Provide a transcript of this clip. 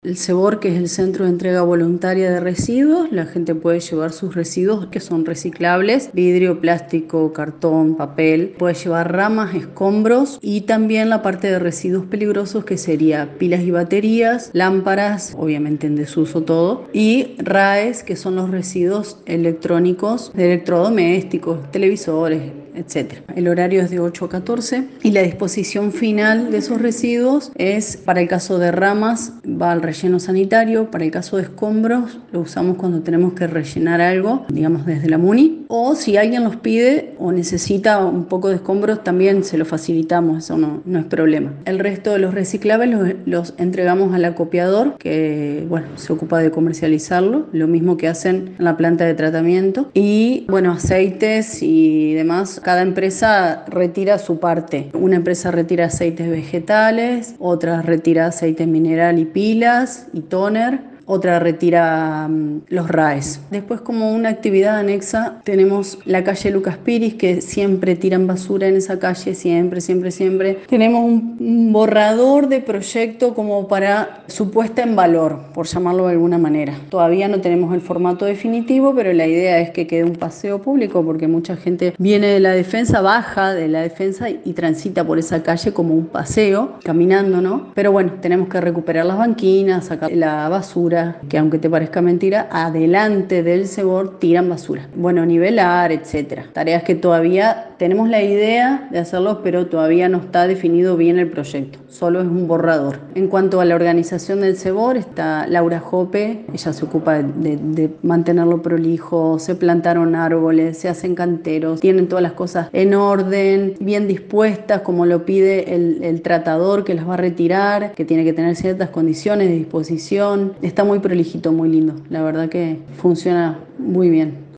El CEBOR, que es el Centro de Entrega Voluntaria de Residuos, la gente puede llevar sus residuos que son reciclables, vidrio, plástico, cartón, papel, puede llevar ramas, escombros y también la parte de residuos peligrosos que sería pilas y baterías, lámparas, obviamente en desuso todo, y RAEs, que son los residuos electrónicos, de electrodomésticos, televisores, etc. El horario es de 8 a 14 y la disposición final de esos residuos es, para el caso de ramas, va al relleno sanitario. Para el caso de escombros, lo usamos cuando tenemos que rellenar algo, digamos desde la MUNI, o si alguien los pide o necesita un poco de escombros, también se lo facilitamos, eso no es problema. El resto de los reciclables los entregamos al acopiador, que bueno, se ocupa de comercializarlo, lo mismo que hacen en la planta de tratamiento. Y bueno, aceites y demás, cada empresa retira su parte. Una empresa retira aceites vegetales, otra retira aceite mineral y pilas y toner, otra retira los RAEs. Después, como una actividad anexa, tenemos la calle Lucas Piris, que siempre tiran basura en esa calle, siempre. Tenemos un borrador de proyecto como para su puesta en valor, por llamarlo de alguna manera. Todavía no tenemos el formato definitivo, pero la idea es que quede un paseo público, porque mucha gente viene de la Defensa, baja de la Defensa y transita por esa calle como un paseo, caminando, ¿no? Pero bueno, tenemos que recuperar las banquinas, sacar la basura, que aunque te parezca mentira, adelante del CEBOR tiran basura. Bueno, nivelar, etcétera. Tareas que todavía tenemos la idea de hacerlos, pero todavía no está definido bien el proyecto. Solo es un borrador. En cuanto a la organización del CEBOR, está Laura Jope. Ella se ocupa de mantenerlo prolijo. Se plantaron árboles, se hacen canteros, tienen todas las cosas en orden, bien dispuestas, como lo pide el tratador que las va a retirar, que tiene que tener ciertas condiciones de disposición. Está muy prolijito, muy lindo. La verdad que funciona muy bien.